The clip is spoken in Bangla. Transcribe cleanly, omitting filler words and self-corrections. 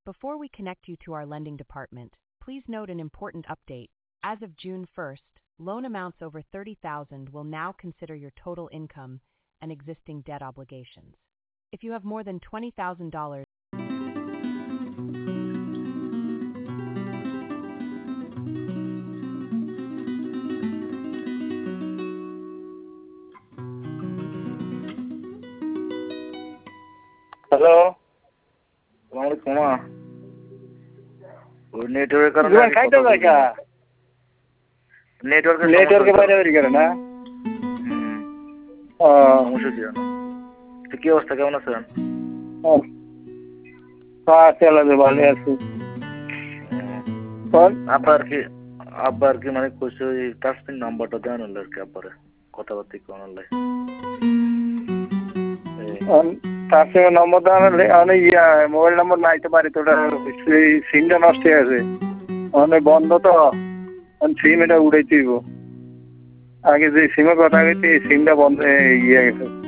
Before we connect you to our lending department, please note an important update. As of June 1st, loan amounts over $30,000 will now consider your total income and existing debt obligations. If you have more than $20,000, hello, আসসালামু আলাইকুম। ওই নেটওয়ার্কের কারণে খাইতে জায়গা নেটওয়ার্কের বাইরে বেরিয়ে গেল না। সমস্যা ছিল না। তো কি অবস্থা, কেমন আছেন? চালাতে ভালো আছি। আব্বা আর কি মানে কইছে ওই তাসমিন নাম্বারটা দেন হলো আর কি, আব্বারে কথাবার্তা কোন হলো। তাসমিন নম্বর দেওয়া মোবাইল নম্বর নাইতে পারি, তো সিমটা নষ্ট হয়ে আছে, অনেক বন্ধ তো সিম এটা উড়াইতে আগে যে সিমের কথা গেছে সিমটা বন্ধ গেছে।